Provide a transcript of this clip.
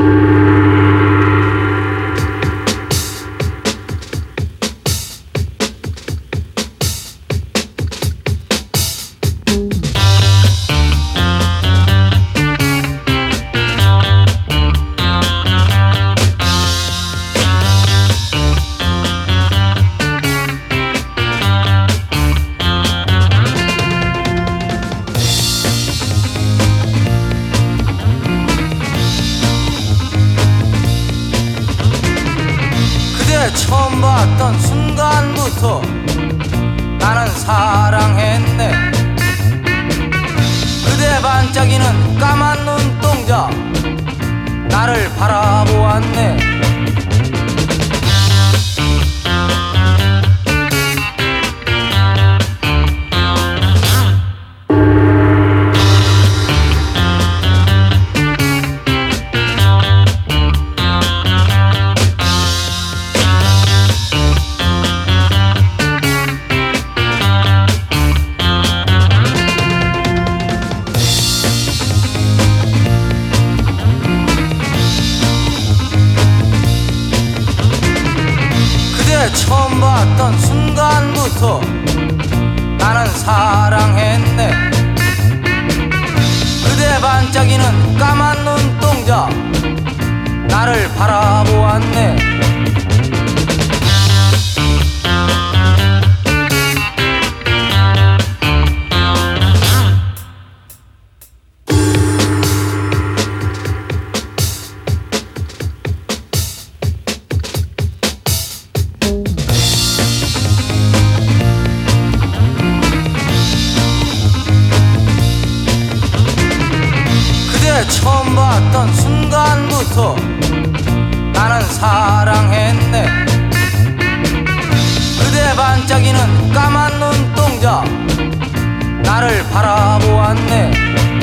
처음 봤던 순간부터 나는 사랑했네. 그대 반짝이는 까만 눈동자 나를 바라보았네. 처음 봤던 순간부터 나는 사랑했네. 그대 반짝이는 까만 눈동자 나를 바라보았네. 처음 봤던 순간부터 나는 사랑했네. 그대 반짝이는 까만 눈동자 나를 바라보았네.